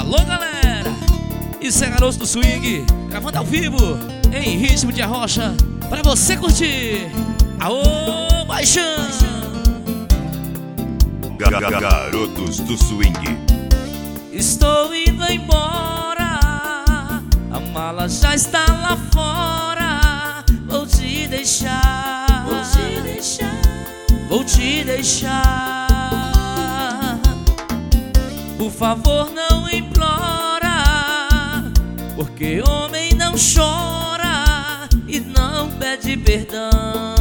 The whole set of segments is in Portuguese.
Alô, galera! Isso é Garotos do Swing, gravando ao vivo, em ritmo de arrocha, pra você curtir. Aô, baixão! Garotos do Swing. Estou indo embora, a mala já está lá fora. Vou te deixar, vou te deixar. Por favor, não implora, porque homem não chora e não pede perdão,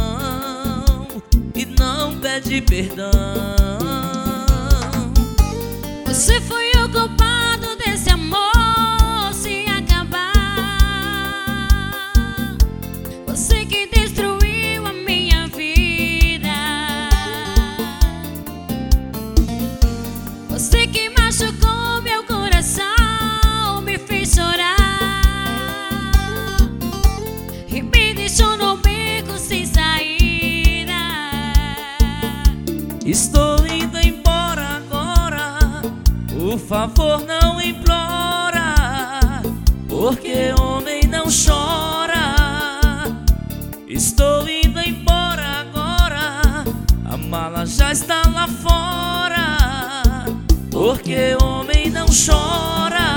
e não pede perdão. Você foi o culpado desse amor se acabar. Você que destruiu a minha vida. Você que machucou meu coração, me fez chorar e me deixou no beco sem saída. Estou indo embora agora, por favor não implora, porque homem não chora. Estou indo embora agora, a mala já está lá fora, porque homem não chora.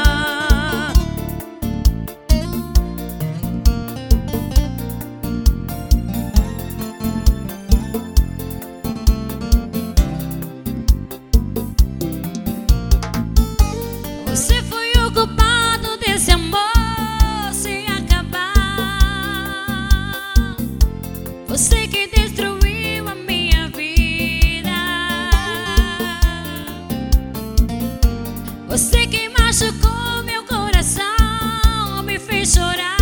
Você foi o culpado desse amor se acabar. Você que destruiu a minha vida. Você que machucou meu coração, me fez chorar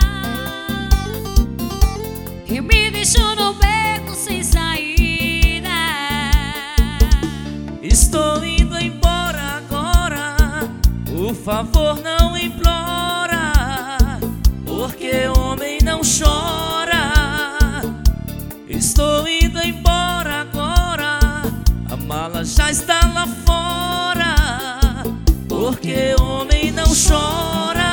e me deixou no beco sem saída. Estou indo embora agora, por favor não implora, porque homem não chora. Estou indo embora agora, a mala já está lá fora, porque homem não chora.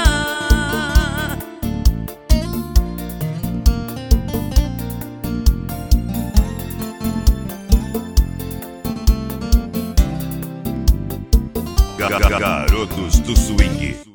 Garotos do Swing.